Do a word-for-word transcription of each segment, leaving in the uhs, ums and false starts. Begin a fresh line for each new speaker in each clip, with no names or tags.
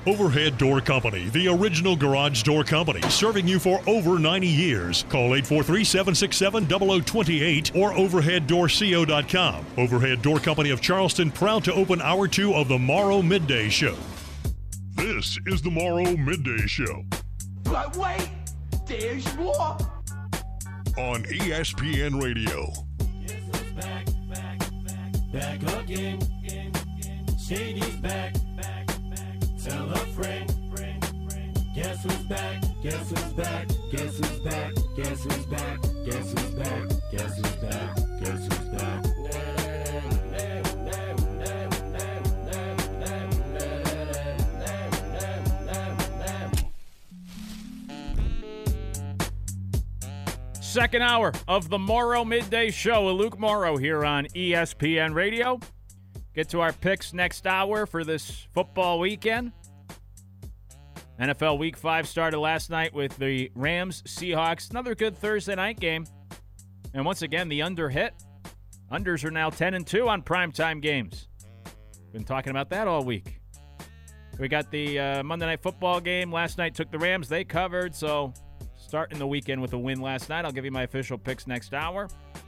Overhead Door Company, the original garage door company, serving you for over ninety years. Call eight four three, seven six seven, zero zero two eight or overhead door co dot com. Overhead Door Company of Charleston, proud to open hour two of the Morrow Midday Show. This is the Morrow Midday Show.
But wait, there's more.
On E S P N Radio.
Guess who's back, back, back, back again. Shady's back, back, back. Tell a friend, friend, friend. Guess who's back, guess who's back, guess who's back, guess who's back, guess who's back, guess who's back, guess who's back.
Second hour of the Morrow Midday Show with Luke Morrow here on E S P N Radio. Get to our picks next hour for this football weekend. N F L Week five started last night with the Rams-Seahawks. Another good Thursday night game. And once again, the under hit. Unders are now ten and two on primetime games. Been talking about that all week. We got the uh, Monday Night Football game. Last night took the Rams. They covered, so starting the weekend with a win last night. I'll give you my official picks next hour.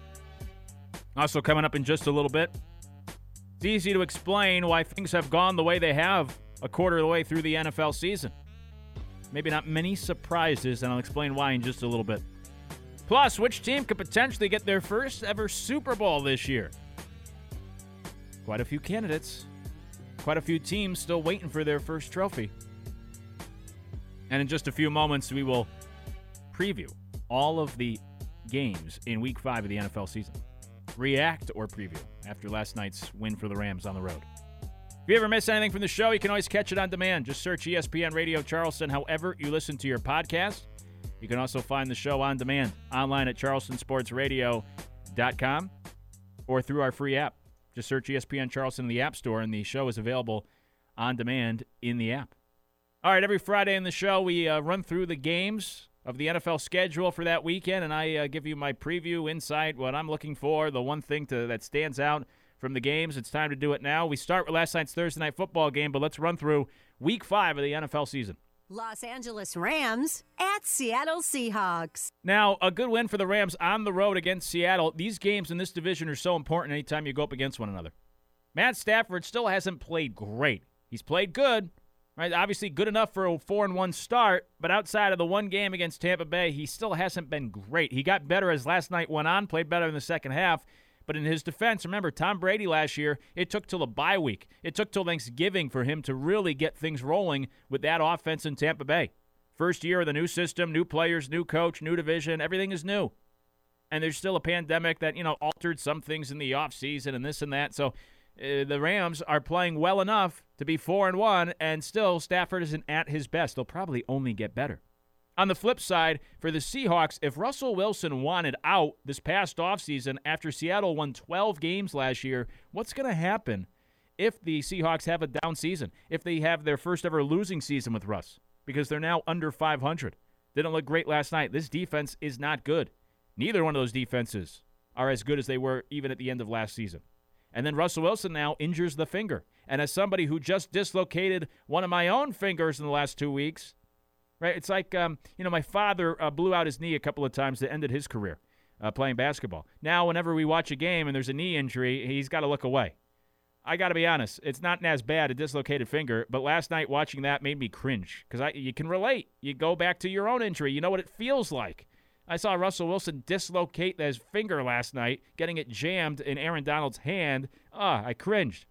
Also coming up in just a little bit, it's easy to explain why things have gone the way they have a quarter of the way through the N F L season. Maybe not many surprises, and I'll explain why in just a little bit. Plus, which team could potentially get their first ever Super Bowl this year? Quite a few candidates. Quite a few teams still waiting for their first trophy. And in just a few moments, we will preview all of the games in Week five of the N F L season. React or preview after last night's win for the Rams on the road. If you ever miss anything from the show, you can always catch it on demand. Just search E S P N Radio Charleston however you listen to your podcast. You can also find the show on demand online at charleston sports radio dot com or through our free app. Just search E S P N Charleston in the App Store, and the show is available on demand in the app. All right, every Friday in the show, we uh, run through the games of the N F L schedule for that weekend, and I uh, give you my preview, insight, what I'm looking for, the one thing to, that stands out from the games. It's time to do it now. We start with last night's Thursday Night Football game, but let's run through Week five of the N F L season.
Los Angeles Rams at Seattle Seahawks.
Now, a good win for the Rams on the road against Seattle. These games in this division are so important anytime you go up against one another. Matt Stafford still hasn't played great. He's played good. Right, obviously good enough for a four and one start, but outside of the one game against Tampa Bay, he still hasn't been great. He got better as last night went on, played better in the second half, but in his defense, remember, Tom Brady last year, it took till the bye week. It took till Thanksgiving for him to really get things rolling with that offense in Tampa Bay. First year of the new system, new players, new coach, new division, everything is new. And there's still a pandemic that, you know, altered some things in the offseason and this and that, so Uh, the Rams are playing well enough to be four and one, and still Stafford isn't at his best. They'll probably only get better. On the flip side, for the Seahawks, if Russell Wilson wanted out this past offseason after Seattle won twelve games last year, what's going to happen if the Seahawks have a down season, if they have their first ever losing season with Russ? Because they're now under five hundred. Didn't look great last night. This defense is not good. Neither one of those defenses are as good as they were even at the end of last season. And then Russell Wilson now injures the finger. And as somebody who just dislocated one of my own fingers in the last two weeks, right? It's like, um, you know, my father uh, blew out his knee a couple of times that ended his career uh, playing basketball. Now, whenever we watch a game and there's a knee injury, he's got to look away. I got to be honest, it's not as bad, a dislocated finger, but last night watching that made me cringe because you can relate. You go back to your own injury. You know what it feels like. I saw Russell Wilson dislocate his finger last night, getting it jammed in Aaron Donald's hand. Ah, I cringed.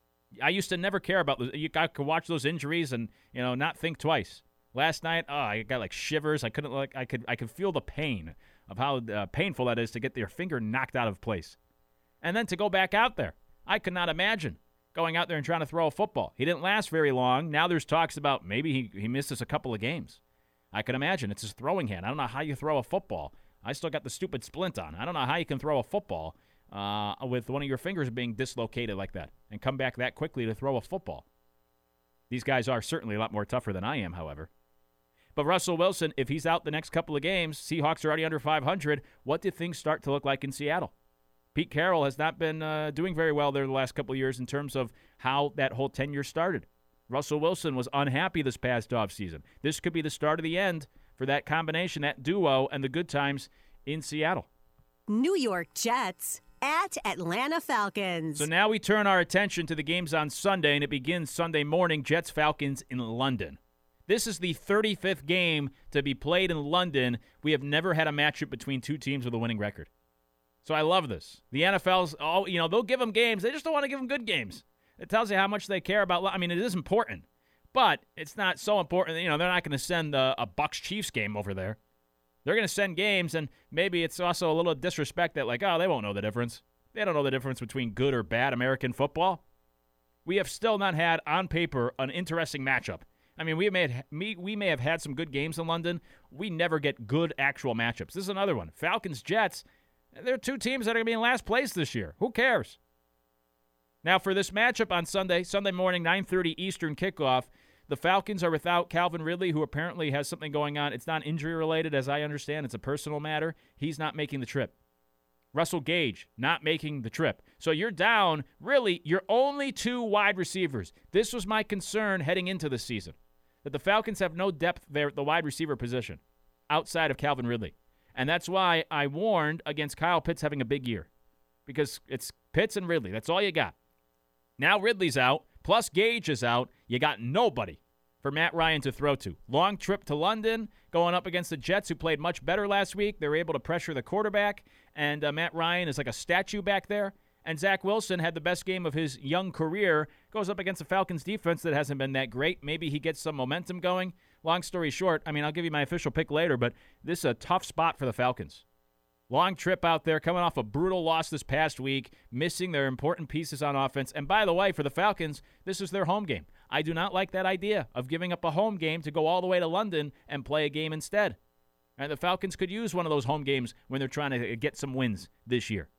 I used to never care about those. You I could watch those injuries and, you know, not think twice. Last night, oh, I got like shivers. I couldn't like I could I could feel the pain of how uh, painful that is to get your finger knocked out of place. And then to go back out there. I could not imagine going out there and trying to throw a football. He didn't last very long. Now there's talks about maybe he, he misses a couple of games. I can imagine. It's his throwing hand. I don't know how you throw a football. I still got the stupid splint on. I don't know how you can throw a football uh, with one of your fingers being dislocated like that and come back that quickly to throw a football. These guys are certainly a lot more tougher than I am, however. But Russell Wilson, if he's out the next couple of games, Seahawks are already under five hundred, what do things start to look like in Seattle? Pete Carroll has not been uh, doing very well there the last couple of years in terms of how that whole tenure started. Russell Wilson was unhappy this past offseason. This could be the start of the end for that combination, that duo, and the good times in Seattle.
New York Jets at Atlanta Falcons.
So now we turn our attention to the games on Sunday, and it begins Sunday morning, Jets-Falcons in London. This is the thirty-fifth game to be played in London. We have never had a matchup between two teams with a winning record. So I love this. The N F L's, oh, you know, they'll give them games. They just don't want to give them good games. It tells you how much they care about. I mean, it is important, but it's not so important. You know, they're not going to send a, a Bucs-Chiefs game over there. They're going to send games, and maybe it's also a little disrespect that, like, oh, they won't know the difference. They don't know the difference between good or bad American football. We have still not had, on paper, an interesting matchup. I mean, we may have, we may have had some good games in London. We never get good actual matchups. This is another one. Falcons-Jets, they're two teams that are going to be in last place this year. Who cares? Now, for this matchup on Sunday, Sunday morning, nine thirty Eastern kickoff, the Falcons are without Calvin Ridley, who apparently has something going on. It's not injury-related, as I understand. It's a personal matter. He's not making the trip. Russell Gage, not making the trip. So you're down, really, your only two wide receivers. This was my concern heading into the season, that the Falcons have no depth there at the wide receiver position outside of Calvin Ridley. And that's why I warned against Kyle Pitts having a big year, because it's Pitts and Ridley. That's all you got. Now Ridley's out, plus Gage is out. You got nobody for Matt Ryan to throw to. Long trip to London, going up against the Jets, who played much better last week. They were able to pressure the quarterback, and uh, Matt Ryan is like a statue back there. And Zach Wilson had the best game of his young career, goes up against the Falcons defense that hasn't been that great. Maybe he gets some momentum going. Long story short, I mean, I'll give you my official pick later, but this is a tough spot for the Falcons. Long trip out there, coming off a brutal loss this past week, missing their important pieces on offense. And by the way, for the Falcons, this is their home game. I do not like that idea of giving up a home game to go all the way to London and play a game instead. And the Falcons could use one of those home games when they're trying to get some wins this year.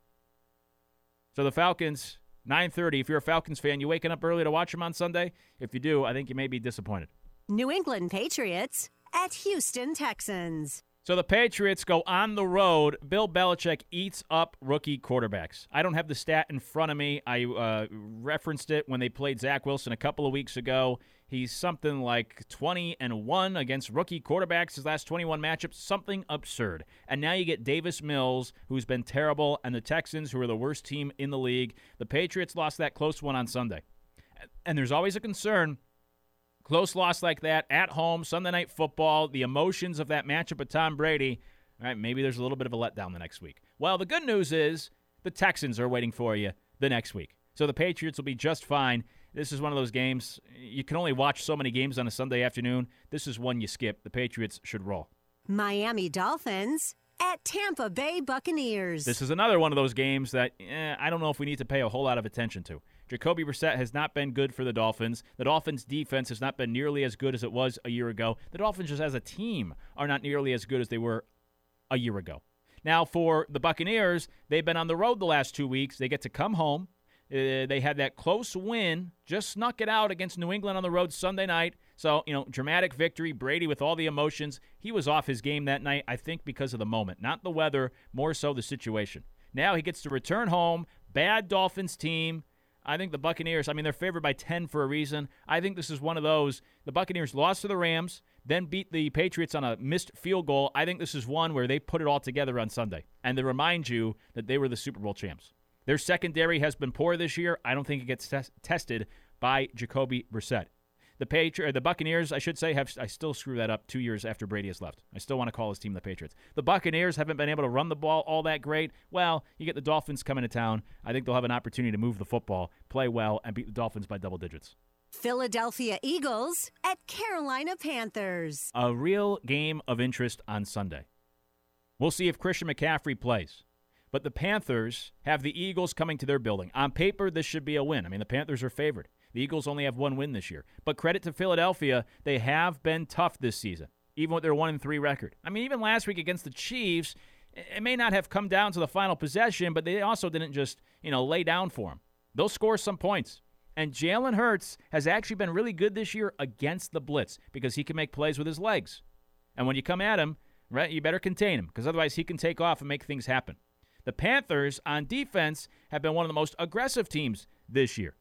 So the Falcons, nine thirty. If you're a Falcons fan, you waking up early to watch them on Sunday? If you do, I think you may be disappointed.
New England Patriots at Houston Texans.
So the Patriots go on the road. Bill Belichick eats up rookie quarterbacks. I don't have the stat in front of me. I uh, referenced it when they played Zach Wilson a couple of weeks ago. He's something like twenty and one against rookie quarterbacks his last twenty-one matchups. Something absurd. And now you get Davis Mills, who's been terrible, and the Texans, who are the worst team in the league. The Patriots lost that close one on Sunday. And there's always a concern. Close loss like that at home, Sunday Night Football, the emotions of that matchup with Tom Brady. All right, maybe there's a little bit of a letdown the next week. Well, the good news is the Texans are waiting for you the next week. So the Patriots will be just fine. This is one of those games. You can only watch so many games on a Sunday afternoon. This is one you skip. The Patriots should roll.
Miami Dolphins at Tampa Bay Buccaneers.
This is another one of those games that eh, I don't know if we need to pay a whole lot of attention to. Jacoby Brissett has not been good for the Dolphins. The Dolphins' defense has not been nearly as good as it was a year ago. The Dolphins, just as a team, are not nearly as good as they were a year ago. Now, for the Buccaneers, they've been on the road the last two weeks. They get to come home. Uh, they had that close win, just snuck it out against New England on the road Sunday night. So, you know, dramatic victory. Brady with all the emotions. He was off his game that night, I think, because of the moment. Not the weather, more so the situation. Now he gets to return home. Bad Dolphins team. I think the Buccaneers, I mean, they're favored by ten for a reason. I think this is one of those. The Buccaneers lost to the Rams, then beat the Patriots on a missed field goal. I think this is one where they put it all together on Sunday. And to remind you that they were the Super Bowl champs. Their secondary has been poor this year. I don't think it gets tes- tested by Jacoby Brissett. The Patri- the Buccaneers, I should say, have I still screw that up two years after Brady has left. I still want to call his team the Patriots. The Buccaneers haven't been able to run the ball all that great. Well, you get the Dolphins coming to town. I think they'll have an opportunity to move the football, play well, and beat the Dolphins by double digits.
Philadelphia Eagles at Carolina Panthers.
A real game of interest on Sunday. We'll see if Christian McCaffrey plays. But the Panthers have the Eagles coming to their building. On paper, this should be a win. I mean, the Panthers are favored. The Eagles only have one win this year. But credit to Philadelphia, they have been tough this season, even with their one and three record. I mean, even last week against the Chiefs, it may not have come down to the final possession, but they also didn't just, you know, lay down for them. They'll score some points. And Jalen Hurts has actually been really good this year against the blitz because he can make plays with his legs. And when you come at him, right, you better contain him because otherwise he can take off and make things happen. The Panthers on defense have been one of the most aggressive teams this year.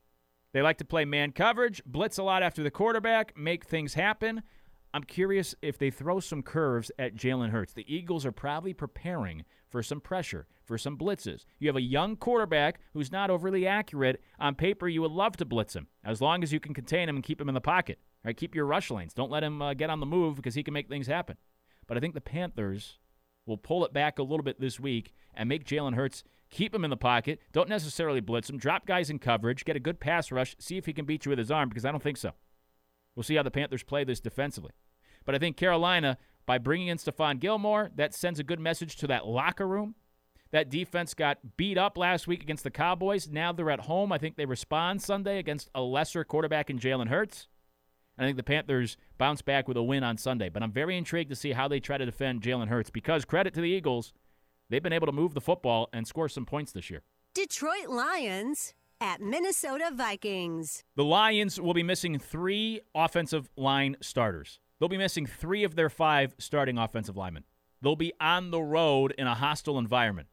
They like to play man coverage, blitz a lot after the quarterback, make things happen. I'm curious if they throw some curves at Jalen Hurts. The Eagles are probably preparing for some pressure, for some blitzes. You have a young quarterback who's not overly accurate. On paper, you would love to blitz him, as long as you can contain him and keep him in the pocket. Right? Keep your rush lanes. Don't let him uh, get on the move because he can make things happen. But I think the Panthers will pull it back a little bit this week and make Jalen Hurts keep him in the pocket. Don't necessarily blitz him. Drop guys in coverage. Get a good pass rush. See if he can beat you with his arm, because I don't think so. We'll see how the Panthers play this defensively. But I think Carolina, by bringing in Stephon Gilmore, that sends a good message to that locker room. That defense got beat up last week against the Cowboys. Now they're at home. I think they respond Sunday against a lesser quarterback in Jalen Hurts. And I think the Panthers bounce back with a win on Sunday. But I'm very intrigued to see how they try to defend Jalen Hurts, because credit to the Eagles, they've been able to move the football and score some points this year.
Detroit Lions at Minnesota Vikings.
The Lions will be missing three offensive line starters. They'll be missing three of their five starting offensive linemen. They'll be on the road in a hostile environment.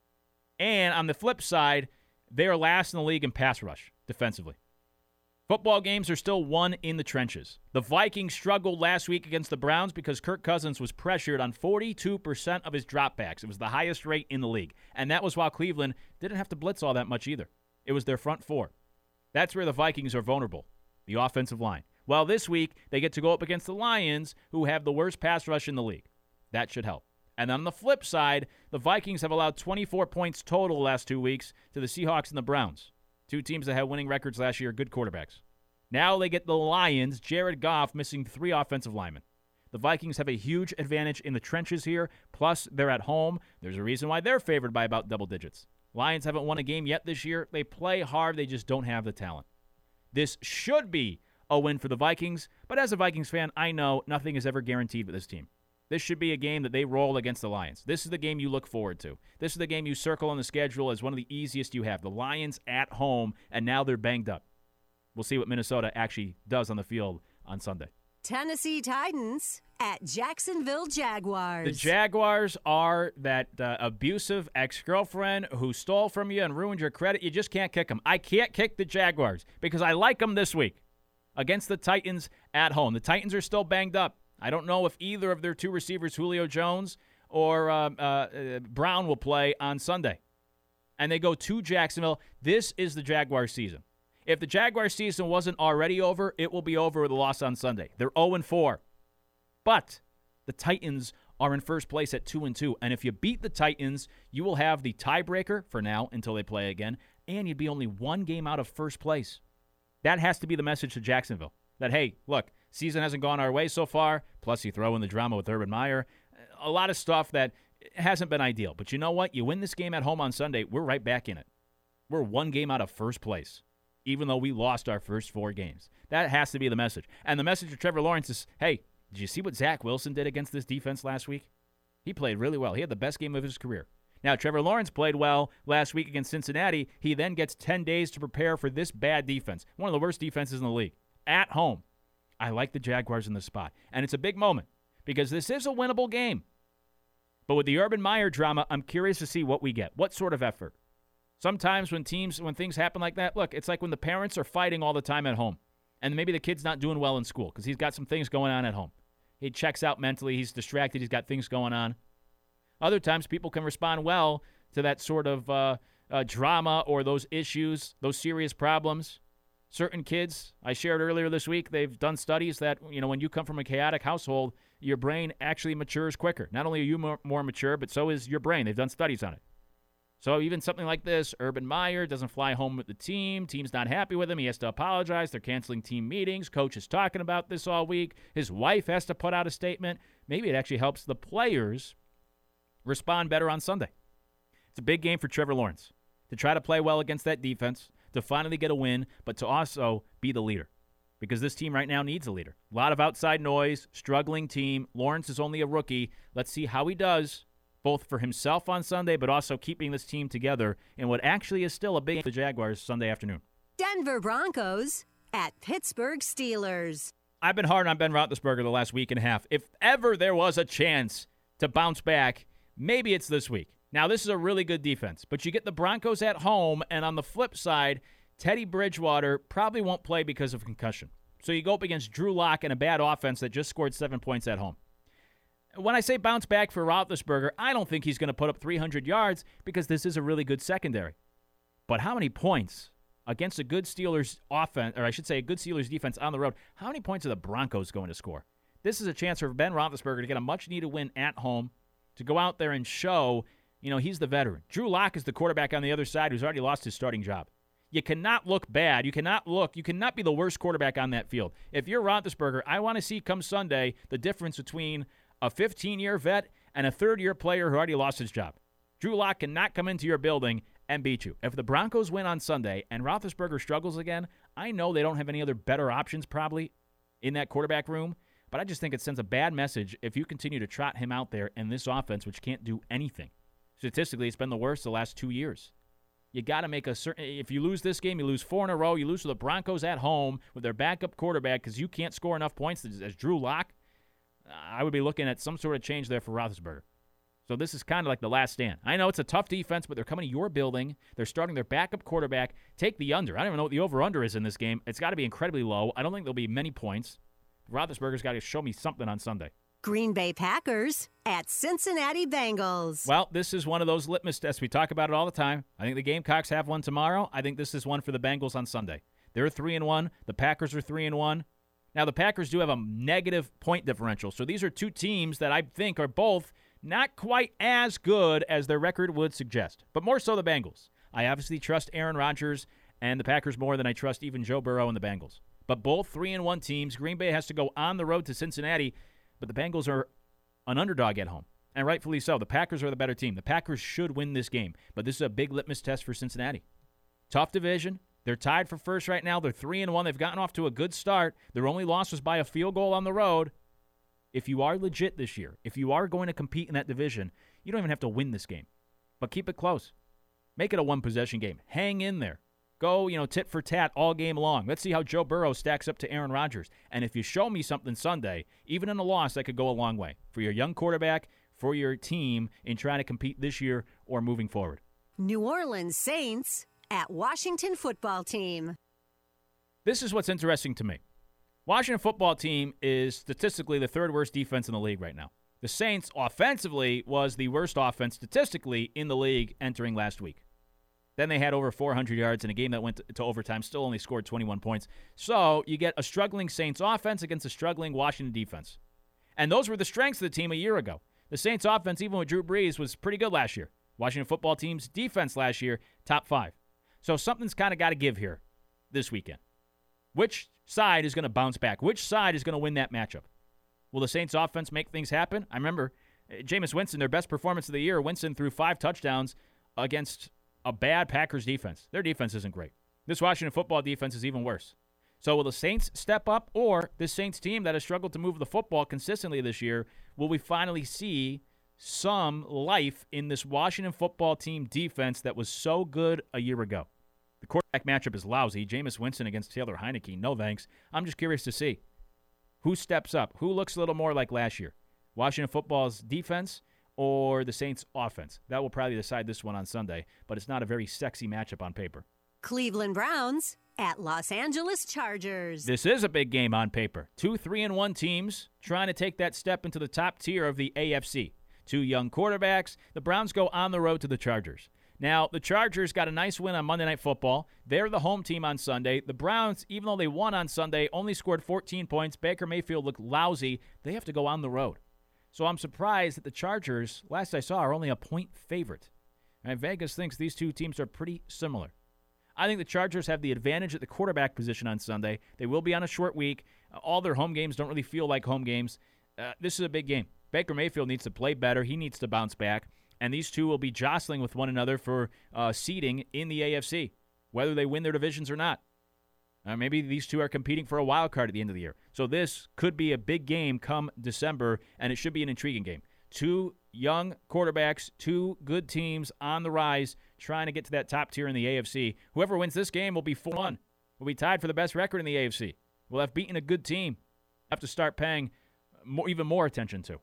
And on the flip side, they are last in the league in pass rush defensively. Football games are still won in the trenches. The Vikings struggled last week against the Browns because Kirk Cousins was pressured on forty-two percent of his dropbacks. It was the highest rate in the league. And that was while Cleveland didn't have to blitz all that much either. It was their front four. That's where the Vikings are vulnerable, the offensive line. Well, this week, they get to go up against the Lions, who have the worst pass rush in the league. That should help. And on the flip side, the Vikings have allowed twenty-four points total the last two weeks to the Seahawks and the Browns, two teams that had winning records last year, good quarterbacks. Now they get the Lions, Jared Goff missing three offensive linemen. The Vikings have a huge advantage in the trenches here, plus they're at home. There's a reason why they're favored by about double digits. Lions haven't won a game yet this year. They play hard, they just don't have the talent. This should be a win for the Vikings, but as a Vikings fan, I know nothing is ever guaranteed with this team. This should be a game that they roll against the Lions. This is the game you look forward to. This is the game you circle on the schedule as one of the easiest you have. The Lions at home, and now they're banged up. We'll see what Minnesota actually does on the field on Sunday.
Tennessee Titans at Jacksonville Jaguars.
The Jaguars are that uh, abusive ex-girlfriend who stole from you and ruined your credit. You just can't kick them. I can't kick the Jaguars because I like them this week against the Titans at home. The Titans are still banged up. I don't know if either of their two receivers, Julio Jones or uh, uh, uh, Brown, will play on Sunday. And they go to Jacksonville. This is the Jaguars season. If the Jaguars season wasn't already over, it will be over with a loss on Sunday. They're oh and four. But the Titans are in first place at two and two. And if you beat the Titans, you will have the tiebreaker for now until they play again, and you'd be only one game out of first place. That has to be the message to Jacksonville. That, hey, look, season hasn't gone our way so far, plus you throw in the drama with Urban Meyer. A lot of stuff that hasn't been ideal. But you know what? You win this game at home on Sunday, we're right back in it. We're one game out of first place, even though we lost our first four games. That has to be the message. And the message to Trevor Lawrence is, hey, did you see what Zach Wilson did against this defense last week? He played really well. He had the best game of his career. Now, Trevor Lawrence played well last week against Cincinnati. He then gets ten days to prepare for this bad defense, one of the worst defenses in the league, at home. I like the Jaguars in this spot. And it's a big moment because this is a winnable game. But with the Urban Meyer drama, I'm curious to see what we get. What sort of effort? Sometimes when teams, when things happen like that, look, it's like when the parents are fighting all the time at home. And maybe the kid's not doing well in school because he's got some things going on at home. He checks out mentally. He's distracted. He's got things going on. Other times people can respond well to that sort of uh, uh, drama or those issues, those serious problems. Certain kids, I shared earlier this week, they've done studies that, you know, when you come from a chaotic household, your brain actually matures quicker. Not only are you more, more mature, but so is your brain. They've done studies on it. So even something like this, Urban Meyer doesn't fly home with the team. Team's not happy with him. He has to apologize. They're canceling team meetings. Coach is talking about this all week. His wife has to put out a statement. Maybe it actually helps the players respond better on Sunday. It's a big game for Trevor Lawrence to try to play well against that defense, to finally get a win, but to also be the leader because this team right now needs a leader. A lot of outside noise, struggling team. Lawrence is only a rookie. Let's see how he does, both for himself on Sunday, but also keeping this team together in what actually is still a big game for the Jaguars Sunday afternoon.
Denver Broncos at Pittsburgh Steelers.
I've been hard on Ben Roethlisberger the last week and a half. If ever there was a chance to bounce back, maybe it's this week. Now, this is a really good defense, but you get the Broncos at home, and on the flip side, Teddy Bridgewater probably won't play because of concussion. So you go up against Drew Lock and a bad offense that just scored seven points at home. When I say bounce back for Roethlisberger, I don't think he's going to put up three hundred yards because this is a really good secondary. But how many points against a good Steelers offense, or I should say a good Steelers defense on the road, how many points are the Broncos going to score? This is a chance for Ben Roethlisberger to get a much-needed win at home, to go out there and show, you know, he's the veteran. Drew Lock is the quarterback on the other side who's already lost his starting job. You cannot look bad. You cannot look, you cannot be the worst quarterback on that field. If you're Roethlisberger, I want to see come Sunday the difference between a fifteen-year vet and a third-year player who already lost his job. Drew Lock cannot come into your building and beat you. If the Broncos win on Sunday and Roethlisberger struggles again, I know they don't have any other better options probably in that quarterback room, but I just think it sends a bad message if you continue to trot him out there in this offense, which can't do anything. Statistically, it's been the worst the last two years. You got to make a certain – if you lose this game, you lose four in a row. You lose to the Broncos at home with their backup quarterback because you can't score enough points as, as Drew Lock. I would be looking at some sort of change there for Roethlisberger. So this is kind of like the last stand. I know it's a tough defense, but they're coming to your building. They're starting their backup quarterback. Take the under. I don't even know what the over-under is in this game. It's got to be incredibly low. I don't think there'll be many points. Roethlisberger's got to show me something on Sunday.
Green Bay Packers at Cincinnati Bengals.
Well, this is one of those litmus tests. We talk about it all the time. I think the Gamecocks have one tomorrow. I think this is one for the Bengals on Sunday. They're three and one. The Packers are three and one. Now, the Packers do have a negative point differential. So these are two teams that I think are both not quite as good as their record would suggest, but more so the Bengals. I obviously trust Aaron Rodgers and the Packers more than I trust even Joe Burrow and the Bengals. But both three and one teams. Green Bay has to go on the road to Cincinnati, but the Bengals are an underdog at home, and rightfully so. The Packers are the better team. The Packers should win this game, but this is a big litmus test for Cincinnati. Tough division. They're tied for first right now. They're three and one. They've gotten off to a good start. Their only loss was by a field goal on the road. If you are legit this year, if you are going to compete in that division, you don't even have to win this game, but keep it close. Make it a one-possession game. Hang in there. Go, you know, tit for tat all game long. Let's see how Joe Burrow stacks up to Aaron Rodgers. And if you show me something Sunday, even in a loss, that could go a long way for your young quarterback, for your team in trying to compete this year or moving forward.
New Orleans Saints at Washington Football Team.
This is what's interesting to me. Washington Football Team is statistically the third worst defense in the league right now. The Saints offensively was the worst offense statistically in the league entering last week. Then they had over four hundred yards in a game that went to overtime, still only scored twenty-one points. So you get a struggling Saints offense against a struggling Washington defense. And those were the strengths of the team a year ago. The Saints offense, even with Drew Brees, was pretty good last year. Washington Football Team's defense last year, top five. So something's kind of got to give here this weekend. Which side is going to bounce back? Which side is going to win that matchup? Will the Saints offense make things happen? I remember uh, Jameis Winston, their best performance of the year. Winston threw five touchdowns against a bad Packers defense. Their defense isn't great. This Washington Football defense is even worse. So will the Saints step up, or this Saints team that has struggled to move the football consistently this year, will we finally see some life in this Washington Football Team defense that was so good a year ago? The quarterback matchup is lousy. Jameis Winston against Taylor Heineke. No thanks. I'm just curious to see who steps up, who looks a little more like last year. Washington Football's defense or the Saints offense. That will probably decide this one on Sunday, but it's not a very sexy matchup on paper.
Cleveland Browns at Los Angeles Chargers.
This is a big game on paper. Two three and one teams trying to take that step into the top tier of the A F C. Two young quarterbacks. The Browns go on the road to the Chargers. Now, the Chargers got a nice win on Monday Night Football. They're the home team on Sunday. The Browns, even though they won on Sunday, only scored fourteen points. Baker Mayfield looked lousy. They have to go on the road. So I'm surprised that the Chargers, last I saw, are only a point favorite. And Vegas thinks these two teams are pretty similar. I think the Chargers have the advantage at the quarterback position on Sunday. They will be on a short week. All their home games don't really feel like home games. Uh, this is a big game. Baker Mayfield needs to play better. He needs to bounce back. And these two will be jostling with one another for uh, seeding in the A F C, whether they win their divisions or not. Uh, maybe these two are competing for a wild card at the end of the year. So this could be a big game come December, and it should be an intriguing game. Two young quarterbacks, two good teams on the rise, trying to get to that top tier in the A F C. Whoever wins this game will be four one. We'll be tied for the best record in the A F C. We'll have beaten a good team. Have to start paying more, even more attention to.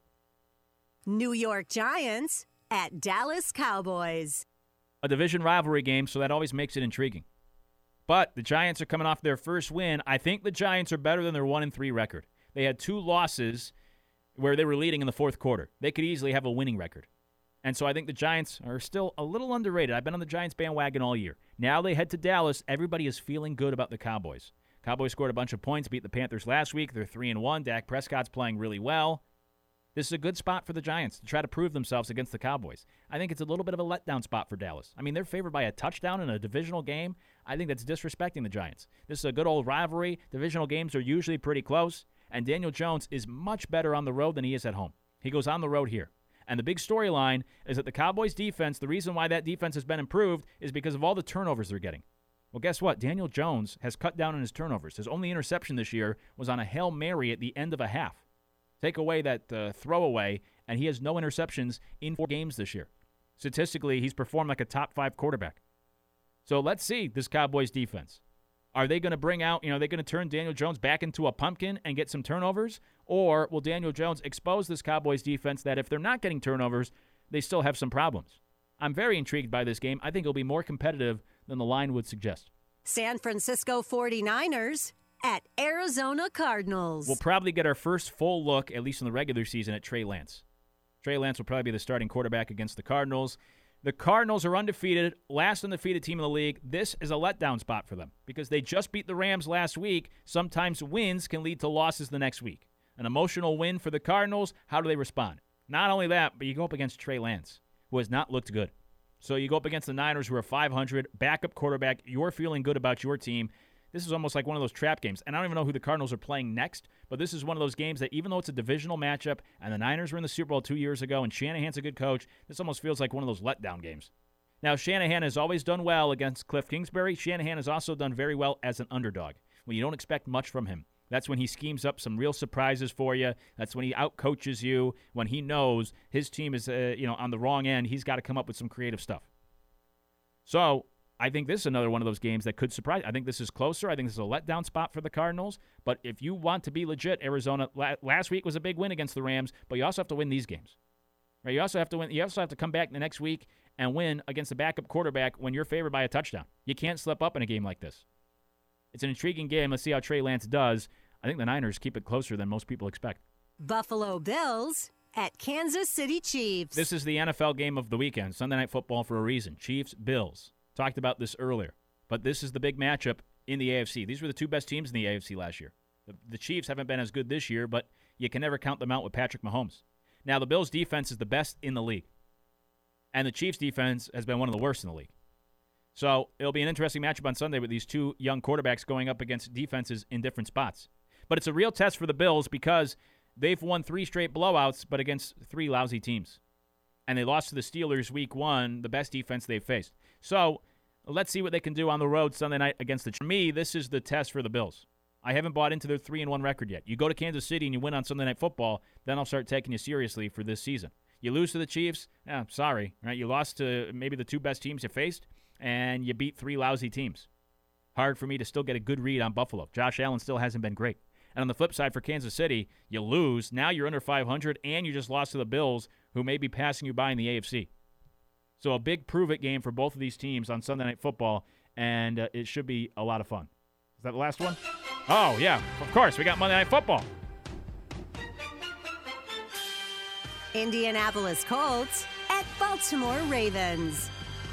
New York Giants at Dallas Cowboys.
A division rivalry game, so that always makes it intriguing. But the Giants are coming off their first win. I think the Giants are better than their one and three record. They had two losses where they were leading in the fourth quarter. They could easily have a winning record. And so I think the Giants are still a little underrated. I've been on the Giants bandwagon all year. Now they head to Dallas. Everybody is feeling good about the Cowboys. Cowboys scored a bunch of points, beat the Panthers last week. They're three and one. Dak Prescott's playing really well. This is a good spot for the Giants to try to prove themselves against the Cowboys. I think it's a little bit of a letdown spot for Dallas. I mean, they're favored by a touchdown in a divisional game. I think that's disrespecting the Giants. This is a good old rivalry. Divisional games are usually pretty close, and Daniel Jones is much better on the road than he is at home. He goes on the road here. And the big storyline is that the Cowboys' defense, the reason why that defense has been improved is because of all the turnovers they're getting. Well, guess what? Daniel Jones has cut down on his turnovers. His only interception this year was on a Hail Mary at the end of a half. Take away that uh, throwaway, and he has no interceptions in four games this year. Statistically, he's performed like a top five quarterback. So let's see this Cowboys defense. Are they going to bring out, you know, are they going to turn Daniel Jones back into a pumpkin and get some turnovers? Or will Daniel Jones expose this Cowboys defense that if they're not getting turnovers, they still have some problems? I'm very intrigued by this game. I think it'll be more competitive than the line would suggest.
San Francisco forty-niners at Arizona Cardinals.
We'll probably get our first full look, at least in the regular season, at Trey Lance. Trey Lance will probably be the starting quarterback against the Cardinals. The Cardinals are undefeated, last undefeated team in the league. This is a letdown spot for them because they just beat the Rams last week. Sometimes wins can lead to losses the next week. An emotional win for the Cardinals. How do they respond? Not only that, but you go up against Trey Lance, who has not looked good. So you go up against the Niners, who are five hundred, backup quarterback. You're feeling good about your team. This is almost like one of those trap games. And I don't even know who the Cardinals are playing next, but this is one of those games that even though it's a divisional matchup and the Niners were in the Super Bowl two years ago and Shanahan's a good coach, this almost feels like one of those letdown games. Now, Shanahan has always done well against Cliff Kingsbury. Shanahan has also done very well as an underdog when you don't expect much from him. That's when he schemes up some real surprises for you. That's when he outcoaches you. When he knows his team is uh, you know, on the wrong end, he's got to come up with some creative stuff. So I think this is another one of those games that could surprise. I think this is closer. I think this is a letdown spot for the Cardinals. But if you want to be legit, Arizona, la- last week was a big win against the Rams, but you also have to win these games. Right? You also have to win. You also have to come back the next week and win against the backup quarterback when you're favored by a touchdown. You can't slip up in a game like this. It's an intriguing game. Let's see how Trey Lance does. I think the Niners keep it closer than most people expect.
Buffalo Bills at Kansas City Chiefs.
This is the N F L game of the weekend. Sunday Night Football for a reason. Chiefs, Bills. Talked about this earlier. But this is the big matchup in the A F C. These were the two best teams in the A F C last year. The, the Chiefs haven't been as good this year, but you can never count them out with Patrick Mahomes. Now, the Bills' defense is the best in the league. And the Chiefs' defense has been one of the worst in the league. So it'll be an interesting matchup on Sunday with these two young quarterbacks going up against defenses in different spots. But it's a real test for the Bills because they've won three straight blowouts, but against three lousy teams. And they lost to the Steelers week one, the best defense they've faced. So let's see what they can do on the road Sunday night against the Chiefs. For me, this is the test for the Bills. I haven't bought into their three and one record yet. You go to Kansas City and you win on Sunday Night Football, then I'll start taking you seriously for this season. You lose to the Chiefs, yeah, sorry. Right? You lost to maybe the two best teams you faced, and you beat three lousy teams. Hard for me to still get a good read on Buffalo. Josh Allen still hasn't been great. And on the flip side for Kansas City, you lose. Now you're under five hundred, and you just lost to the Bills, who may be passing you by in the A F C. So a big prove-it game for both of these teams on Sunday Night Football, and uh, it should be a lot of fun. Is that the last one? Oh, yeah, of course. We got Monday Night Football.
Indianapolis Colts at Baltimore Ravens.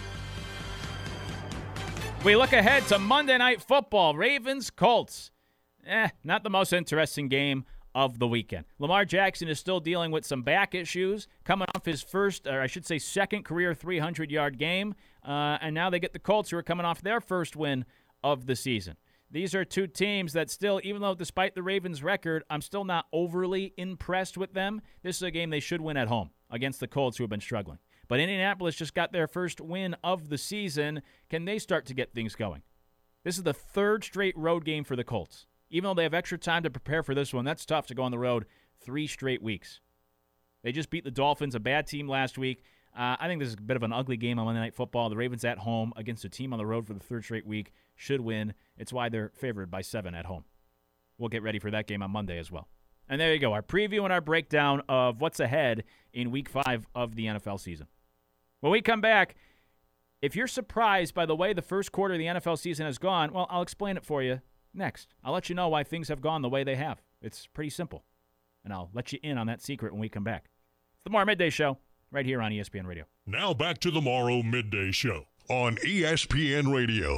We look ahead to Monday Night Football. Ravens, Colts. Eh, not the most interesting game of the weekend. Lamar Jackson is still dealing with some back issues, coming off his first, or I should say second career three hundred yard game, uh, and now they get the Colts, who are coming off their first win of the season. These are two teams that still, even though despite the Ravens' record, I'm still not overly impressed with them. This is a game they should win at home against the Colts, who have been struggling. But Indianapolis just got their first win of the season. Can they start to get things going? This is the third straight road game for the Colts. Even though they have extra time to prepare for this one, that's tough to go on the road three straight weeks. They just beat the Dolphins, a bad team last week. Uh, I think this is a bit of an ugly game on Monday Night Football. The Ravens at home against a team on the road for the third straight week should win. It's why they're favored by seven at home. We'll get ready for that game on Monday as well. And there you go, our preview and our breakdown of what's ahead in week five of the N F L season. When we come back, If you're surprised by the way the first quarter of the N F L season has gone, well, I'll explain it for you next. I'll let you know why things have gone the way they have. It's pretty simple. And I'll let you in on that secret when we come back. It's the Morrow Midday Show right here on E S P N Radio.
Now back to the Morrow Midday Show on E S P N Radio.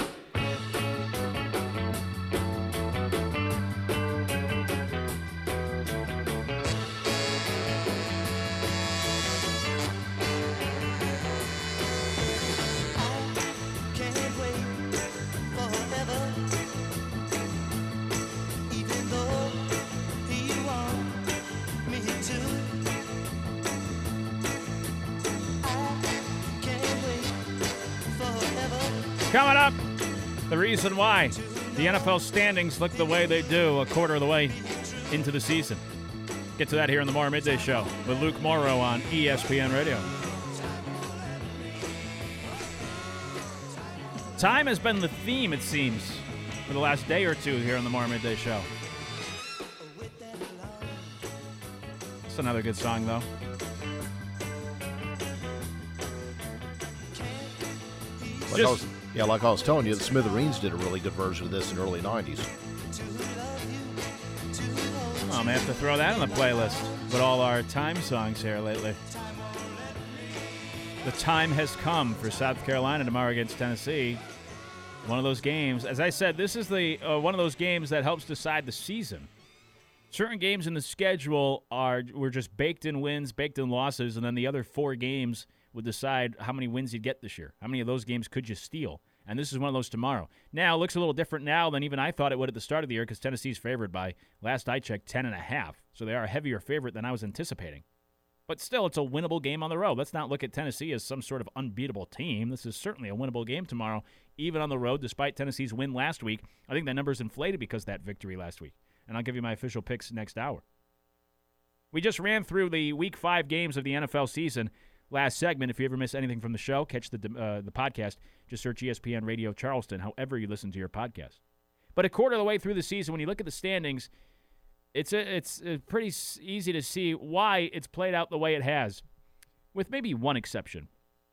Coming up, the reason why the N F L standings look the way they do a quarter of the way into the season. Get to that here in the Morrow Midday Show with Luke Morrow on E S P N Radio. Time has been the theme, it seems, for the last day or two here on the Morrow Midday Show. It's another good song, though.
Like I was, yeah, like I was telling you, the Smithereens did a really good version of this in the early nineties.
Oh, I may have to throw that on the playlist with all our time songs here lately. The time has come for South Carolina tomorrow against Tennessee. One of those games, as I said, this is the uh, one of those games that helps decide the season. Certain games in the schedule are were just baked-in wins, baked-in losses, and then the other four games would decide how many wins you'd get this year. How many of those games could you steal? And this is one of those tomorrow. Now, it looks a little different now than even I thought it would at the start of the year because Tennessee's favored by, last I checked, ten and a half. So they are a heavier favorite than I was anticipating. But still, it's a winnable game on the road. Let's not look at Tennessee as some sort of unbeatable team. This is certainly a winnable game tomorrow, even on the road, despite Tennessee's win last week. I think that number's inflated because of that victory last week. And I'll give you my official picks next hour. We just ran through the Week five games of the N F L season last segment. If you ever miss anything from the show, catch the uh, the podcast. Just search E S P N Radio Charleston, however you listen to your podcast. But a quarter of the way through the season, when you look at the standings, it's a, it's a pretty easy to see why it's played out the way it has, with maybe one exception.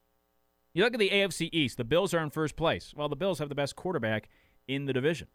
You look at the A F C East. The Bills are in first place. Well, the Bills have the best quarterback in the division,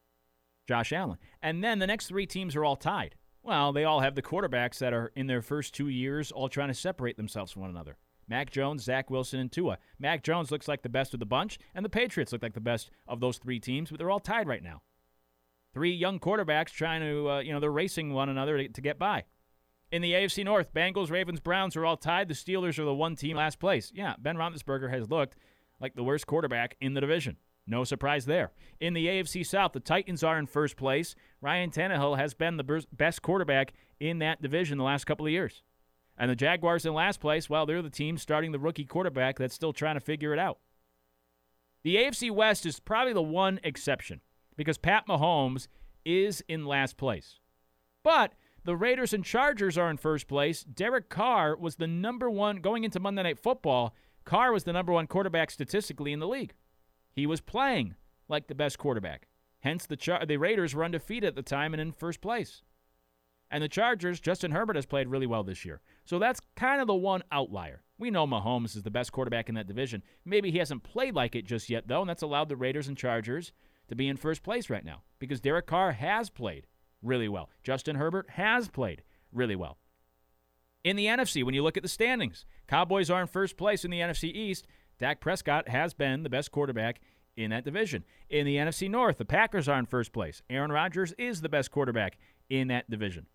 Josh Allen. And then the next three teams are all tied. Well, they all have the quarterbacks that are in their first two years all trying to separate themselves from one another. Mac Jones, Zach Wilson, and Tua. Mac Jones looks like the best of the bunch, and the Patriots look like the best of those three teams, but they're all tied right now. Three young quarterbacks trying to, uh, you know, they're racing one another to, to get by. In the A F C North, Bengals, Ravens, Browns are all tied. The Steelers are the one team last place. Yeah, Ben Roethlisberger has looked like the worst quarterback in the division. No surprise there. In the A F C South, the Titans are in first place. Ryan Tannehill has been the best quarterback in that division the last couple of years. And the Jaguars in last place, well, they're the team starting the rookie quarterback that's still trying to figure it out. The A F C West is probably the one exception because Pat Mahomes is in last place. But the Raiders and Chargers are in first place. Derek Carr was the number one, going into Monday Night Football, Carr was the number one quarterback statistically in the league. He was playing like the best quarterback. Hence, the Char- the Raiders were undefeated at the time and in first place. And the Chargers, Justin Herbert has played really well this year. So that's kind of the one outlier. We know Mahomes is the best quarterback in that division. Maybe he hasn't played like it just yet, though, and that's allowed the Raiders and Chargers to be in first place right now because Derek Carr has played really well. Justin Herbert has played really well. In the N F C, when you look at the standings, Cowboys are in first place in the N F C East. Dak Prescott has been the best quarterback in that division. In the N F C North, the Packers are in first place. Aaron Rodgers is the best quarterback in that division.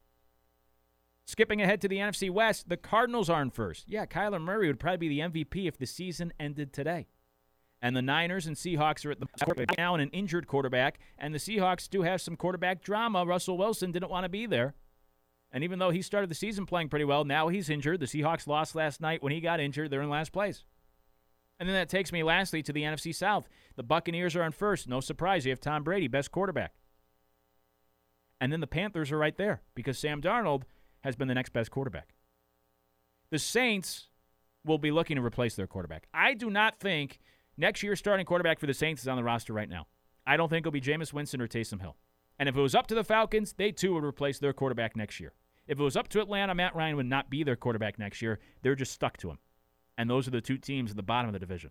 Skipping ahead to the N F C West, the Cardinals are in first. Yeah, Kyler Murray would probably be the M V P if the season ended today. And the Niners and Seahawks are at the right now and an injured quarterback, and the Seahawks do have some quarterback drama. Russell Wilson didn't want to be there. And even though he started the season playing pretty well, now he's injured. The Seahawks lost last night. When he got injured, they're in last place. And then that takes me lastly to the N F C South. The Buccaneers are in first. No surprise. You have Tom Brady, best quarterback. And then the Panthers are right there because Sam Darnold has been the next best quarterback. The Saints will be looking to replace their quarterback. I do not think next year's starting quarterback for the Saints is on the roster right now. I don't think it'll be Jameis Winston or Taysom Hill. And if it was up to the Falcons, they too would replace their quarterback next year. If it was up to Atlanta, Matt Ryan would not be their quarterback next year. They're just stuck to him. And those are the two teams at the bottom of the division.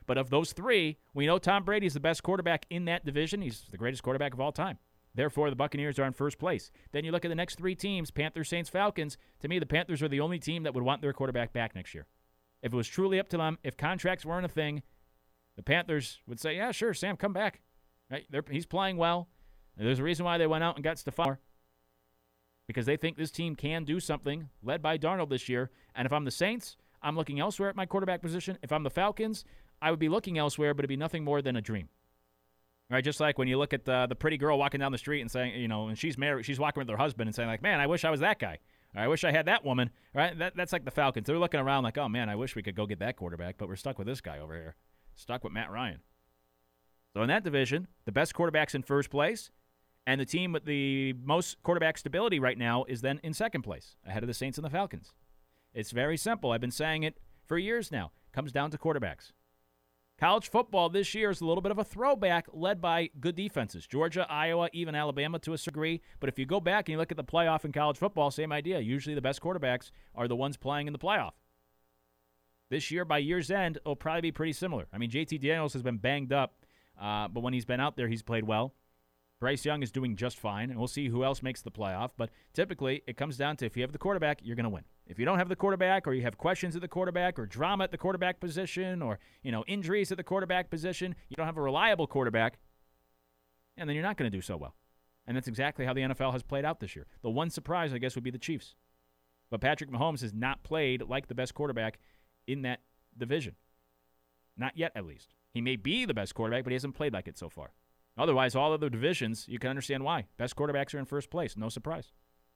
But of those three, we know Tom Brady is the best quarterback in that division. He's the greatest quarterback of all time. Therefore, the Buccaneers are in first place. Then you look at the next three teams, Panthers, Saints, Falcons. To me, the Panthers are the only team that would want their quarterback back next year. If it was truly up to them, if contracts weren't a thing, the Panthers would say, yeah, sure, Sam, come back. Right? They're, he's playing well. And there's a reason why they went out and got Stephon, because they think this team can do something, led by Darnold this year. And if I'm the Saints, I'm looking elsewhere at my quarterback position. If I'm the Falcons, I would be looking elsewhere, but it'd be nothing more than a dream. Right, just like when you look at the, the pretty girl walking down the street and saying, you know, and she's married, she's walking with her husband and saying, like, man, I wish I was that guy. Or I wish I had that woman. Right? That, that's like the Falcons. They're looking around like, oh, man, I wish we could go get that quarterback, but we're stuck with this guy over here. Stuck with Matt Ryan. So in that division, the best quarterback's in first place, and the team with the most quarterback stability right now is then in second place, ahead of the Saints and the Falcons. It's very simple. I've been saying it for years now. It comes down to quarterbacks. College football this year is a little bit of a throwback, led by good defenses. Georgia, Iowa, even Alabama to a degree. But if you go back and you look at the playoff in college football, same idea. Usually the best quarterbacks are the ones playing in the playoff. This year, by year's end, it'll probably be pretty similar. I mean, J T Daniels has been banged up, uh, but when he's been out there, he's played well. Bryce Young is doing just fine, and we'll see who else makes the playoff. But typically, it comes down to if you have the quarterback, you're going to win. If you don't have the quarterback, or you have questions at the quarterback, or drama at the quarterback position, or you know injuries at the quarterback position, you don't have a reliable quarterback, and then you're not going to do so well. And that's exactly how the N F L has played out this year. The one surprise, I guess, would be the Chiefs. But Patrick Mahomes has not played like the best quarterback in that division. Not yet, at least. He may be the best quarterback, but he hasn't played like it so far. Otherwise, all other divisions, you can understand why. Best quarterbacks are in first place. No surprise.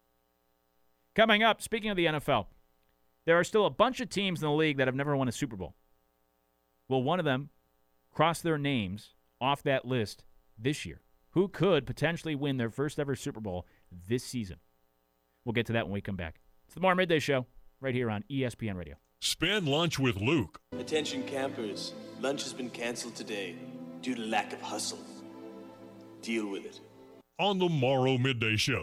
Coming up, speaking of the N F L, there are still a bunch of teams in the league that have never won a Super Bowl. Will one of them cross their names off that list this year? Who could potentially win their first ever Super Bowl this season? We'll get to that when we come back. It's the More Midday Show right here on E S P N Radio.
Spend lunch with Luke.
Attention campers, lunch has been canceled today due to lack of hustle. Deal with it.
On the Morrow Midday Show.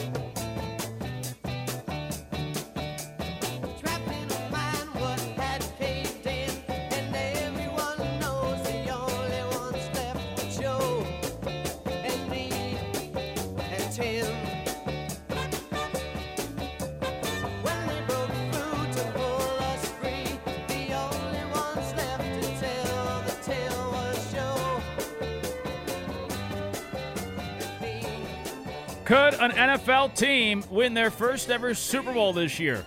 Could an N F L team win their first ever Super Bowl this year?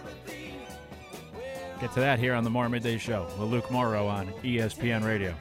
Get to that here on the More Midday Show with Luke Morrow on E S P N Radio.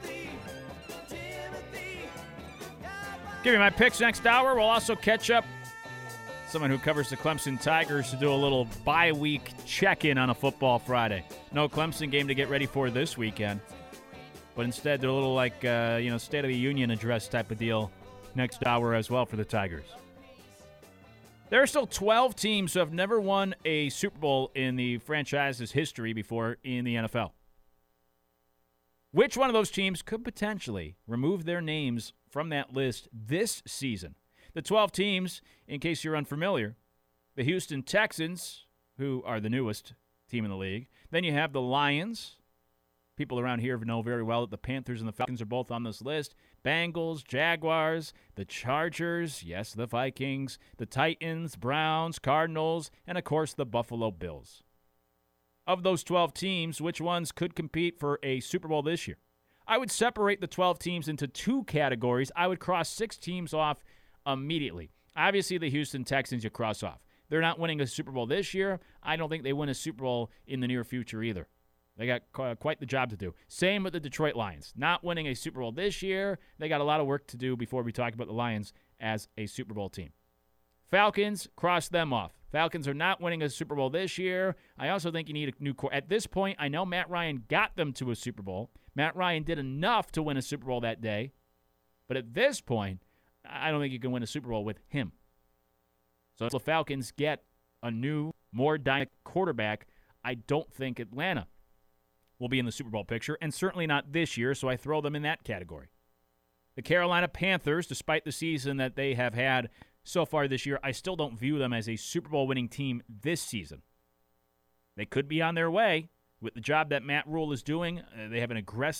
Give me my picks next hour. We'll also catch up someone who covers the Clemson Tigers to do a little bye-week check-in on a football Friday. No Clemson game to get ready for this weekend, but instead they're a little like uh, you know State of the Union address type of deal next hour as well for the Tigers. There are still twelve teams who have never won a Super Bowl in the franchise's history before in the N F L. Which one of those teams could potentially remove their names from that list this season? The twelve teams, in case you're unfamiliar, the Houston Texans, who are the newest team in the league. Then you have the Lions. People around here know very well that the Panthers and the Falcons are both on this list. Bengals, Jaguars, the Chargers, yes, the Vikings, the Titans, Browns, Cardinals, and, of course, the Buffalo Bills. Of those twelve teams, which ones could compete for a Super Bowl this year? I would separate the twelve teams into two categories. I would cross six teams off immediately. Obviously, the Houston Texans you cross off. They're not winning a Super Bowl this year. I don't think they win a Super Bowl in the near future either. They got quite the job to do. Same with the Detroit Lions. Not winning a Super Bowl this year. They got a lot of work to do before we talk about the Lions as a Super Bowl team. Falcons, cross them off. Falcons are not winning a Super Bowl this year. I also think you need a new core. At this point, I know Matt Ryan got them to a Super Bowl. Matt Ryan did enough to win a Super Bowl that day. But at this point, I don't think you can win a Super Bowl with him. So if the Falcons get a new, more dynamic quarterback, I don't think Atlanta will be in the Super Bowl picture, and certainly not this year, so I throw them in that category. The Carolina Panthers, despite the season that they have had so far this year, I still don't view them as a Super Bowl winning team this season. They could be on their way with the job that Matt Rule is doing. Uh, they have an aggressive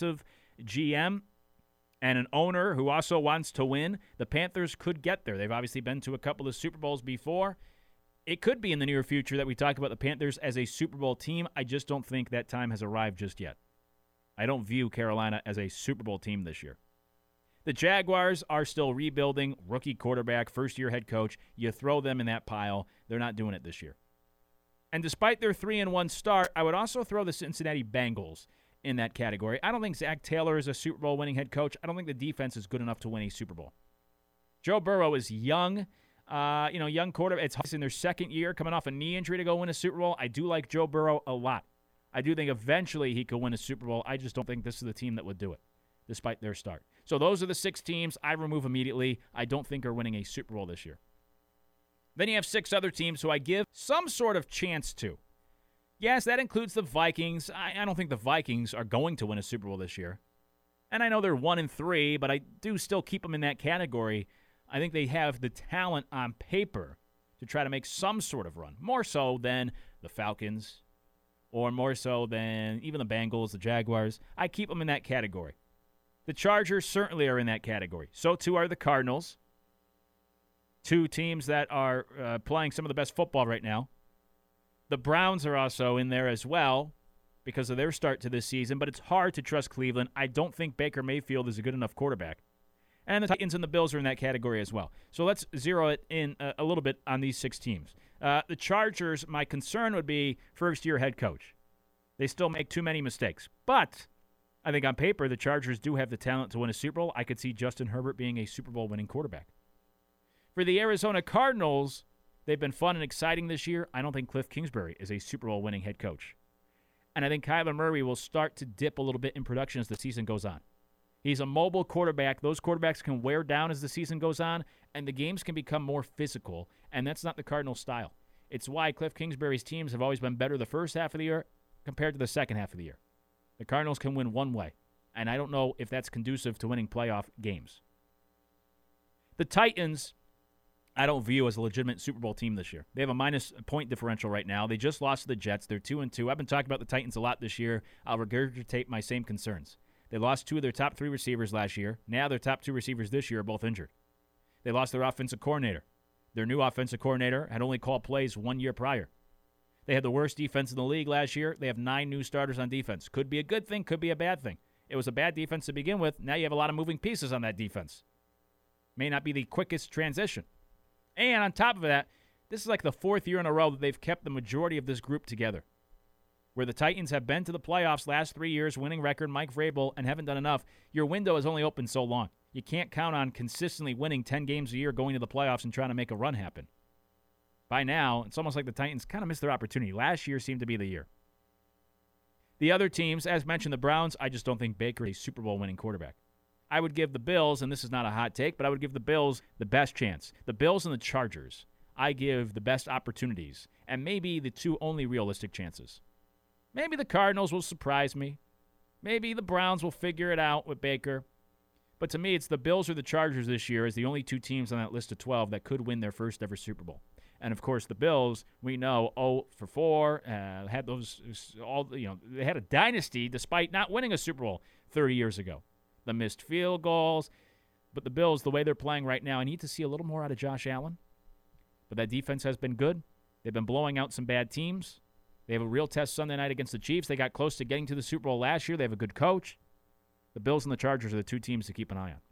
G M and an owner who also wants to win, the Panthers could get there. They've obviously been to a couple of Super Bowls before. It could be in the near future that we talk about the Panthers as a Super Bowl team. I just don't think that time has arrived just yet. I don't view Carolina as a Super Bowl team this year. The Jaguars are still rebuilding. Rookie quarterback, first-year head coach. You throw them in that pile. They're not doing it this year. And despite their three and one start, I would also throw the Cincinnati Bengals in that category. I don't think Zach Taylor is a Super Bowl winning head coach. I don't think the defense is good enough to win a Super Bowl. Joe Burrow is young. Uh, you know, young quarterback. It's in their second year, coming off a knee injury to go win a Super Bowl. I do like Joe Burrow a lot. I do think eventually he could win a Super Bowl. I just don't think this is the team that would do it, despite their start. So those are the six teams I remove immediately. I don't think are winning a Super Bowl this year. Then you have six other teams who I give some sort of chance to. Yes, that includes the Vikings. I, I don't think the Vikings are going to win a Super Bowl this year. And I know they're one and three, but I do still keep them in that category. I think they have the talent on paper to try to make some sort of run, more so than the Falcons or more so than even the Bengals, the Jaguars. I keep them in that category. The Chargers certainly are in that category. So too are the Cardinals. Two teams that are uh, playing some of the best football right now. The Browns are also in there as well because of their start to this season, but it's hard to trust Cleveland. I don't think Baker Mayfield is a good enough quarterback. And the Titans and the Bills are in that category as well. So let's zero it in a, a little bit on these six teams. Uh, the Chargers, my concern would be first-year head coach. They still make too many mistakes. But I think on paper, the Chargers do have the talent to win a Super Bowl. I could see Justin Herbert being a Super Bowl winning quarterback. For the Arizona Cardinals, they've been fun and exciting this year. I don't think Cliff Kingsbury is a Super Bowl winning head coach. And I think Kyler Murray will start to dip a little bit in production as the season goes on. He's a mobile quarterback. Those quarterbacks can wear down as the season goes on, and the games can become more physical, and that's not the Cardinals' style. It's why Cliff Kingsbury's teams have always been better the first half of the year compared to the second half of the year. The Cardinals can win one way, and I don't know if that's conducive to winning playoff games. The Titans, I don't view as a legitimate Super Bowl team this year. They have a minus point differential right now. They just lost to the Jets. They're two and two. I've been talking about the Titans a lot this year. I'll regurgitate my same concerns. They lost two of their top three receivers last year. Now their top two receivers this year are both injured. They lost their offensive coordinator. Their new offensive coordinator had only called plays one year prior. They had the worst defense in the league last year. They have nine new starters on defense. Could be a good thing, could be a bad thing. It was a bad defense to begin with. Now you have a lot of moving pieces on that defense. May not be the quickest transition. And on top of that, this is like the fourth year in a row that they've kept the majority of this group together. Where the Titans have been to the playoffs last three years, winning record, Mike Vrabel, and haven't done enough, your window is only open so long. You can't count on consistently winning ten games a year, going to the playoffs, and trying to make a run happen. By now, it's almost like the Titans kind of missed their opportunity. Last year seemed to be the year. The other teams, as mentioned, the Browns, I just don't think Baker is a Super Bowl winning quarterback. I would give the Bills, and this is not a hot take, but I would give the Bills the best chance. The Bills and the Chargers, I give the best opportunities, and maybe the two only realistic chances. Maybe the Cardinals will surprise me. Maybe the Browns will figure it out with Baker. But to me, it's the Bills or the Chargers this year as the only two teams on that list of twelve that could win their first ever Super Bowl. And, of course, the Bills, we know, oh for four, uh, had those, all you know, they had a dynasty despite not winning a Super Bowl thirty years ago. The missed field goals. But the Bills, the way they're playing right now, I need to see a little more out of Josh Allen. But that defense has been good. They've been blowing out some bad teams. They have a real test Sunday night against the Chiefs. They got close to getting to the Super Bowl last year. They have a good coach. The Bills and the Chargers are the two teams to keep an eye on.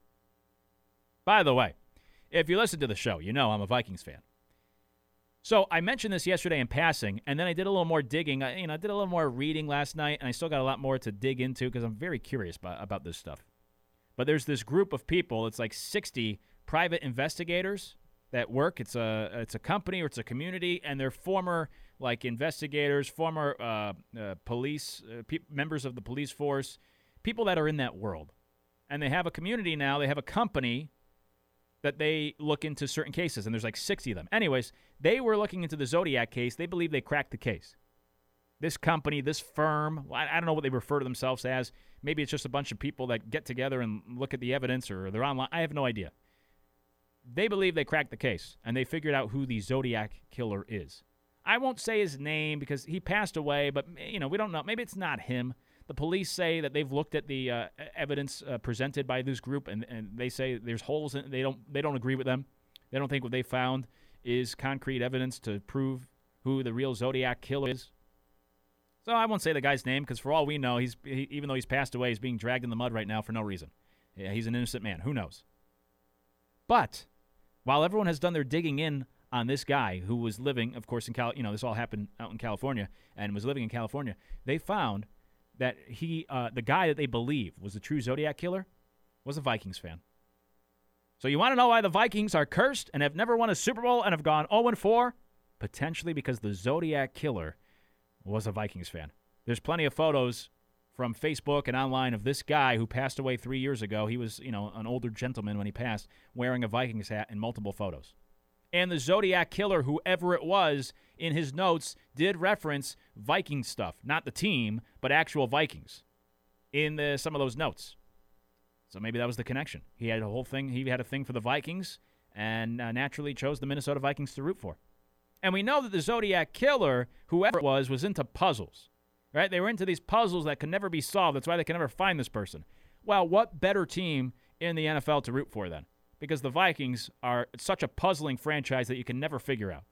By the way, if you listen to the show, you know I'm a Vikings fan. So I mentioned this yesterday in passing, and then I did a little more digging. I, you know, I did a little more reading last night, and I still got a lot more to dig into because I'm very curious about, about this stuff. But there's this group of people. It's like sixty private investigators that work. It's a it's a company or it's a community, and they're former like investigators, former uh, uh, police uh, pe- members of the police force, people that are in that world. And they have a community now. They have a company that they look into certain cases, and there's like sixty of them. Anyways, they were looking into the Zodiac case. They believe they cracked the case. This company, this firm, I, I don't know what they refer to themselves as. Maybe it's just a bunch of people that get together and look at the evidence, or they're online. I have no idea. They believe they cracked the case, and they figured out who the Zodiac killer is. I won't say his name because he passed away, but, you know, we don't know. Maybe it's not him. The police say that they've looked at the uh, evidence uh, presented by this group, and, and they say there's holes in it. They don't, they don't agree with them. They don't think what they found is concrete evidence to prove who the real Zodiac killer is. So I won't say the guy's name because for all we know, he's he, even though he's passed away, he's being dragged in the mud right now for no reason. Yeah, he's an innocent man. Who knows? But while everyone has done their digging in on this guy who was living, of course, in Cal, you know, this all happened out in California and was living in California, they found that he, uh, the guy that they believe was the true Zodiac killer, was a Vikings fan. So you want to know why the Vikings are cursed and have never won a Super Bowl and have gone oh and four? Potentially because the Zodiac killer was a Vikings fan. There's plenty of photos from Facebook and online of this guy who passed away three years ago. He was, you know, an older gentleman when he passed, wearing a Vikings hat in multiple photos. And the Zodiac killer, whoever it was, in his notes did reference Viking stuff. Not the team, but actual Vikings in the, some of those notes. So maybe that was the connection. He had a whole thing. He had a thing for the Vikings and uh, naturally chose the Minnesota Vikings to root for. And we know that the Zodiac killer, whoever it was, was into puzzles. Right? They were into these puzzles that could never be solved. That's why they can never find this person. Well, what better team in the N F L to root for then? Because the Vikings are such a puzzling franchise that you can never figure out.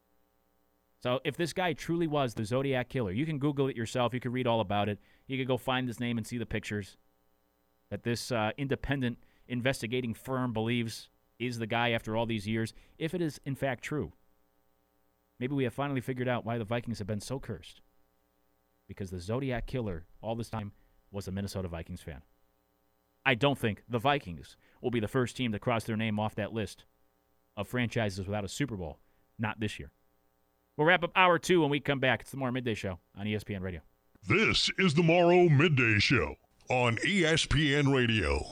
So if this guy truly was the Zodiac killer, you can Google it yourself. You can read all about it. You can go find his name and see the pictures that this uh, independent investigating firm believes is the guy after all these years. If it is, in fact, true, maybe we have finally figured out why the Vikings have been so cursed. Because the Zodiac killer all this time was a Minnesota Vikings fan. I don't think the Vikings will be the first team to cross their name off that list of franchises without a Super Bowl. Not this year. We'll wrap up hour two when we come back. It's the Morrow Midday Show on E S P N Radio.
This is the Morrow Midday Show on E S P N Radio.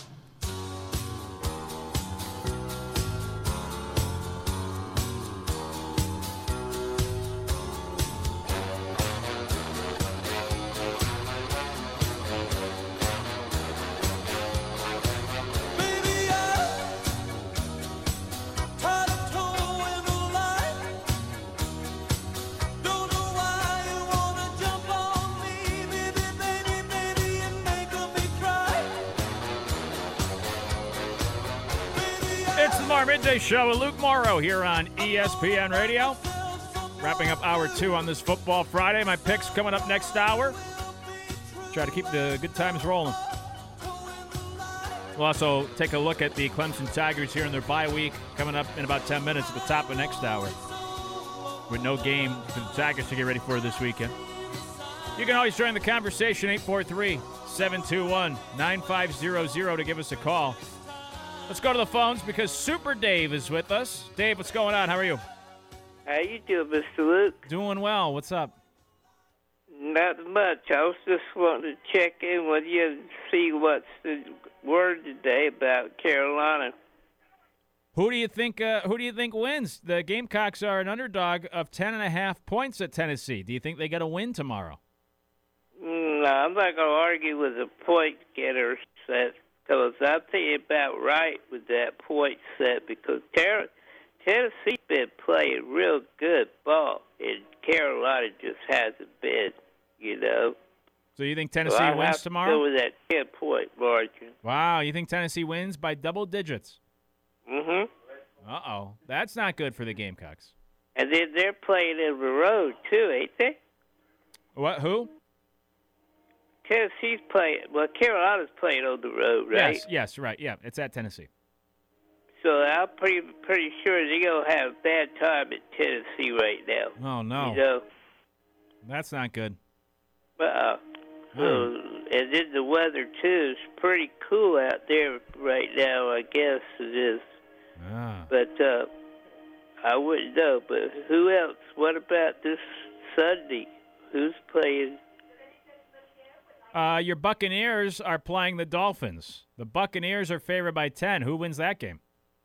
Midday Show with Luke Morrow here on E S P N Radio. Wrapping up hour two on this Football Friday. My picks coming up next hour. Try to keep the good times rolling. We'll also take a look at the Clemson Tigers here in their bye week coming up in about ten minutes at the top of next hour. With no game for the Tigers to get ready for this weekend. You can always join the conversation, eight four three, seven two one, nine five zero zero to give us a call. Let's go to the phones because Super Dave is with us. Dave, what's going on? How are you?
How you doing, Mister Luke?
Doing well. What's up?
Not much. I was just wanting to check in with you and see what's the word today about Carolina.
Who do you think? Uh, who do you think wins? The Gamecocks are an underdog of ten and a half points at Tennessee. Do you think they get a win tomorrow?
No, I'm not going to argue with the point getter set. Because I'm thinking about right with that point set because Ter- Tennessee's been playing real good ball, and Carolina just hasn't been, you know.
So you think Tennessee
so
wins
to
tomorrow?
Go with that ten-point margin.
Wow, you think Tennessee wins by double digits?
Mm-hmm.
Uh-oh. That's not good for the Gamecocks.
And then they're playing in the road, too, ain't they?
What, who?
Tennessee's playing, well, Carolina's playing on the road, right?
Yes, yes, right, yeah, it's at Tennessee.
So I'm pretty pretty sure they're going to have a bad time at Tennessee right now.
Oh, no.
You know?
That's not good.
Uh, so, and then the weather, too, is pretty cool out there right now, I guess it is.
Ah.
But uh, I wouldn't know. But who else? What about this Sunday? Who's playing?
Uh, your Buccaneers are playing the Dolphins. The Buccaneers are favored by ten. Who wins that game?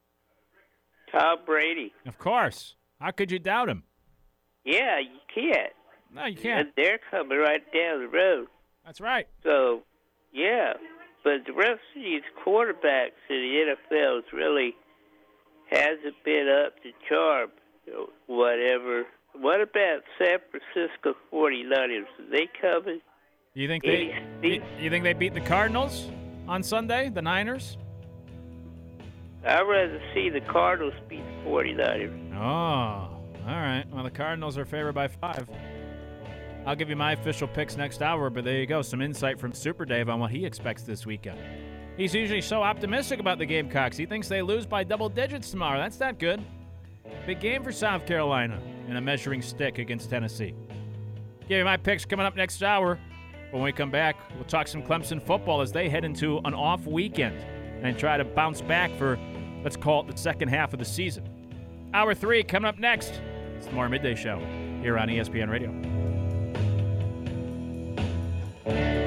Tom Brady.
Of course. How could you doubt him?
Yeah, you can't.
No, you can't.
And they're coming right down the road.
That's right.
So, yeah. But the rest of these quarterbacks in the N F L really hasn't been up to charm, you know, whatever. What about San Francisco forty-niners? Are they coming?
You think they? You, you think they beat the Cardinals on Sunday? The Niners?
I'd rather see the Cardinals beat the forty-niners.
Oh, all right. Well, the Cardinals are favored by five. I'll give you my official picks next hour, but there you go. Some insight from Super Dave on what he expects this weekend. He's usually so optimistic about the Gamecocks. He thinks they lose by double digits tomorrow. That's not good. Big game for South Carolina in a measuring stick against Tennessee. Give you my picks coming up next hour. When we come back, we'll talk some Clemson football as they head into an off weekend and try to bounce back for, let's call it, the second half of the season. Hour three coming up next. It's the More Midday Show here on E S P N Radio.